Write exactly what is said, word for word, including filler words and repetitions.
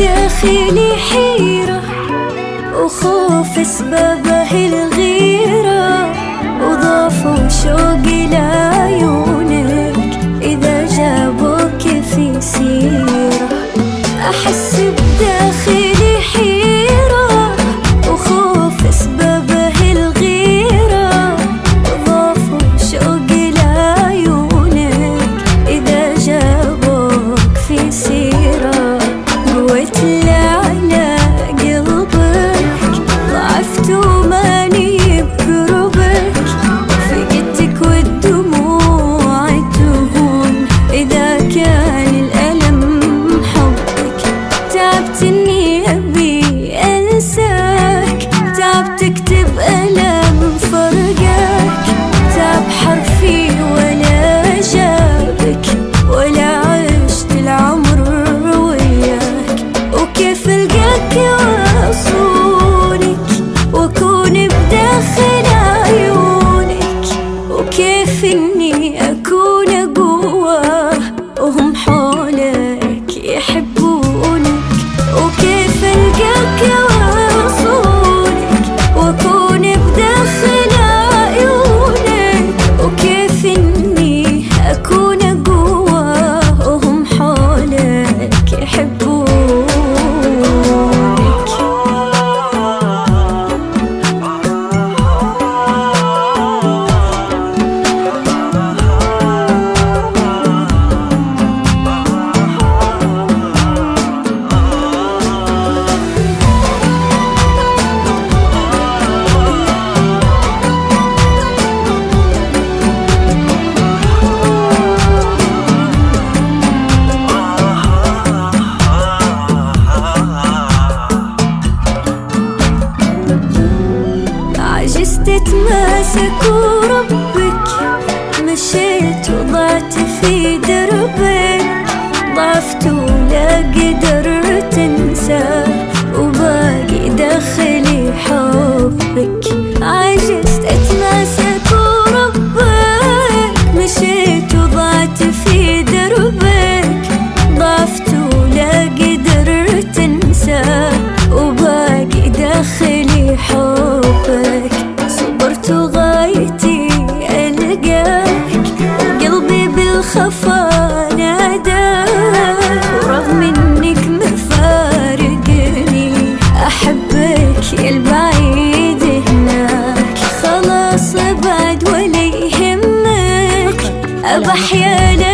بداخلي حيرة وخوف أسبابه الغيرة، وضافوا شوقي لعيونك إذا جابوك في سيرة. أحس بداخلي حيرة وخوف أسبابه الغيرة، وضافوا شوقي لعيونك إذا جابوك في سيرة. قويت على قلبك ضعفت وماني بقربك، فقدتك والدموع تهون إذا كان الألم حبك. تعبت إني أبي أنساك، تعبت أكتب ألم فرقك، تعب حرفي ولا جابك ولا عشت العمر وياك. وكيف ألقاك وأصونك وأكون بداخل عيونك، وكيف إني أكون قوة وهم حولك يحبونك. وكيف ألقاك وأصونك وأكون بداخل عيونك، وكيف إني أكون قوة وهم حولك يحبونك. عجزت اتماسك وربك، مشيت وضعت في دربك، ضعفت ولا قدرت انسى وباقي داخلي حبك. عجزت اتماسك وربك، مشيت وضعت في دربك، ضعفت ولا قدرت انسى وباقي داخلي حبك. صبرت وغايتي ألقاك وقلبي بالخفا ناداك، ورغم إنك مفارقني أحبك يا البعيد هناك. خلاص ابعد ولا يهمك، أبى أحيا